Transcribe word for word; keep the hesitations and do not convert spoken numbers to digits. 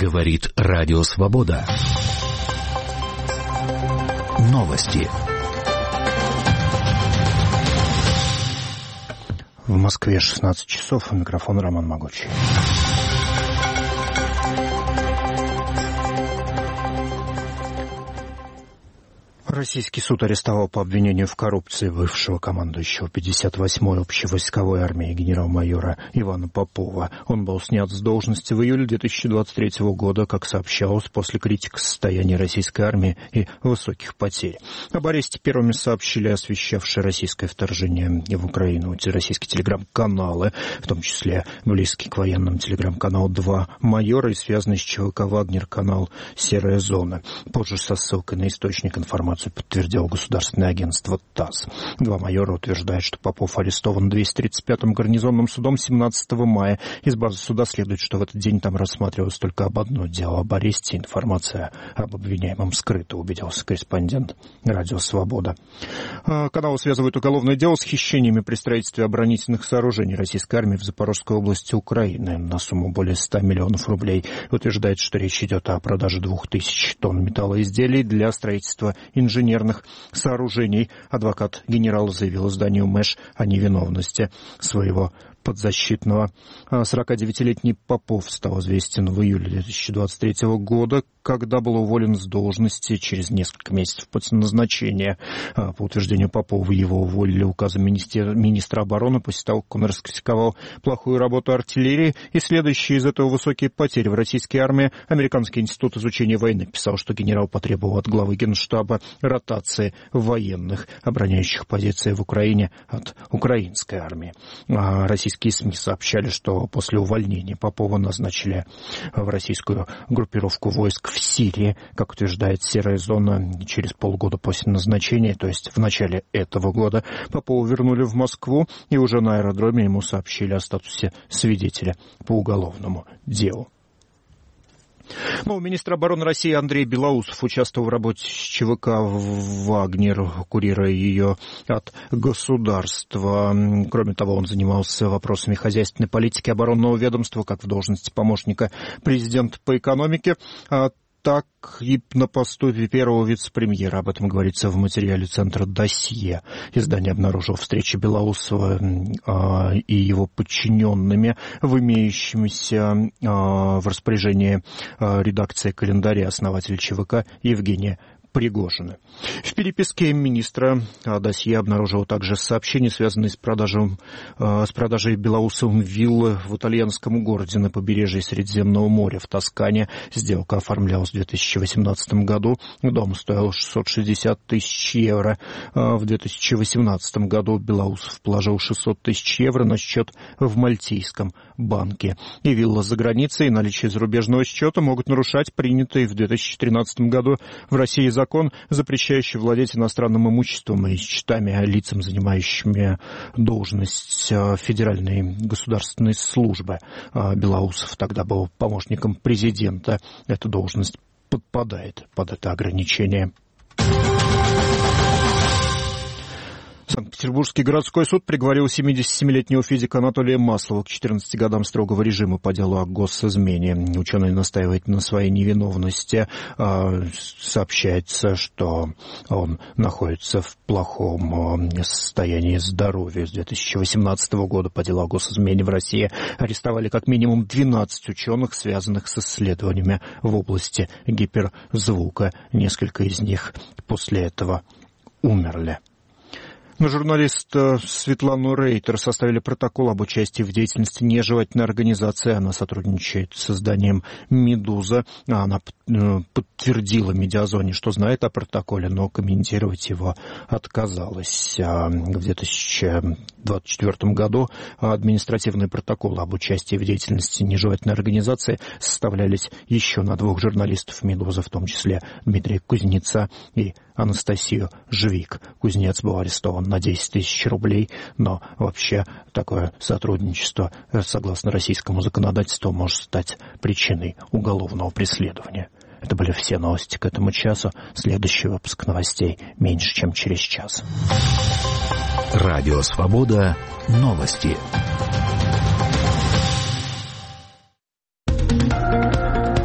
Говорит Радио Свобода. Новости. В Москве шестнадцать часов. У микрофона Роман Могучий. Российский суд арестовал по обвинению в коррупции бывшего командующего пятьдесят восьмой общевойсковой армии генерал-майора Ивана Попова. Он был снят с должности в июле две тысячи двадцать третьего года, как сообщалось, после критики состояния российской армии и высоких потерь. Об аресте первыми сообщили освещавшие российское вторжение в Украину российские телеграм-каналы, в том числе близкий к военным телеграм-канал «Два майора» и связанный с ЧВК «Вагнер» канал «Серая зона». Позже со ссылкой на источник информации подтвердило государственное агентство ТАСС. Два майора утверждают, что Попов арестован двести тридцать пятым гарнизонным судом семнадцатого мая. Из базы суда следует, что в этот день там рассматривалось только об одно дело об аресте. Информация об обвиняемом скрыта, убедился корреспондент Радио Свобода. Каналы связывают уголовное дело с хищениями при строительстве оборонительных сооружений российской армии в Запорожской области Украины на сумму более ста миллионов рублей. Утверждает, что речь идет о продаже двух тысяч тонн металлоизделий для строительства инженерных сооружений. Адвокат генерала заявил изданию МЭШ о невиновности своего подзащитного. сорокадевятилетний Попов стал известен в июле две тысячи двадцать третьего года, когда был уволен с должности через несколько месяцев после назначения. По утверждению Попова, его уволили указом министра, министра обороны после того, как он раскритиковал плохую работу артиллерии и следующие из этого высокие потери в российской армии. Американский институт изучения войны писал, что генерал потребовал от главы Генштаба ротации военных, обороняющих позиции в Украине, от украинской армии. Российские СМИ сообщали, что после увольнения Попова назначили в российскую группировку войск в Сирии, как утверждает «Серая зона», через полгода после назначения, то есть в начале этого года, Попова вернули в Москву, и уже на аэродроме ему сообщили о статусе свидетеля по уголовному делу. Ну, министр обороны России Андрей Белоусов участвовал в работе с ЧВК «Вагнер», курируя ее от государства. Кроме того, он занимался вопросами хозяйственной политики оборонного ведомства, как в должности помощника президента по экономике, так и на посту первого вице-премьера. Об этом говорится в материале Центра «Досье». Издание обнаружило встречи Белоусова э, и его подчиненными в имеющемся э, в распоряжении э, редакции календаря основателя ЧВК Евгения Пригожина. В переписке министра досье обнаружило также сообщения, связанные с, продажей, с продажей Белоусовым виллы в итальянском городе на побережье Средиземного моря в Тоскане. Сделка оформлялась в две тысячи восемнадцатом году. Дом стоил шестьсот шестьдесят тысяч евро. В две тысячи восемнадцатом году Белоусов положил шестьсот тысяч евро на счет в Мальтийском банке. И вилла за границей, и наличие зарубежного счета могут нарушать принятый в две тысячи тринадцатом году в России закон, Закон, запрещающий владеть иностранным имуществом и счетами лицам, занимающими должность Федеральной государственной службы. Белоусов тогда был помощником президента. Эта должность подпадает под это ограничение. Санкт-Петербургский городской суд приговорил семидесятисемилетнего физика Анатолия Маслова к четырнадцати годам строгого режима по делу о госизмене. Ученый настаивает на своей невиновности. Сообщается, что он находится в плохом состоянии здоровья. С две тысячи восемнадцатого года по делу о госизмене в России арестовали как минимум двенадцать ученых, связанных с исследованиями в области гиперзвука. Несколько из них после этого умерли. На журналиста Светлану Рейтер составили протокол об участии в деятельности нежелательной организации. Она сотрудничает с изданием «Медуза». Она подтвердила Медиазоне, что знает о протоколе, но комментировать его отказалась. В две тысячи двадцать четвёртом году административные протоколы об участии в деятельности нежелательной организации составлялись еще на двух журналистов «Медузы», в том числе Дмитрия Кузнеца и Анастасию Жвик. Кузнец был арестован на десять тысяч рублей, но вообще такое сотрудничество, согласно российскому законодательству, может стать причиной уголовного преследования. Это были все новости к этому часу. Следующий выпуск новостей меньше, чем через час. Радио Свобода. Новости.